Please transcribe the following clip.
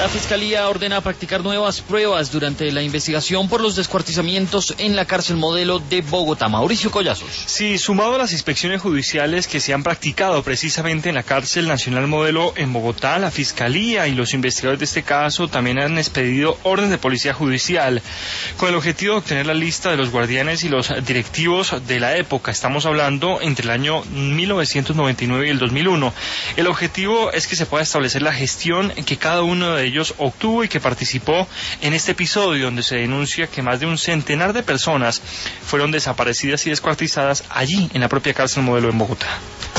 La Fiscalía ordena practicar nuevas pruebas durante la investigación por los descuartizamientos en la cárcel modelo de Bogotá. Mauricio Collazos. Sí, sumado a las inspecciones judiciales que se han practicado precisamente en la cárcel nacional modelo en Bogotá, la Fiscalía y los investigadores de este caso también han expedido orden de policía judicial con el objetivo de obtener la lista de los guardianes y los directivos de la época. Estamos hablando entre el año 1999 y el 2001. El objetivo es que se pueda establecer la gestión que cada uno de ellos obtuvo y que participó en este episodio donde se denuncia que más de un centenar de personas fueron desaparecidas y descuartizadas allí en la propia cárcel modelo en Bogotá.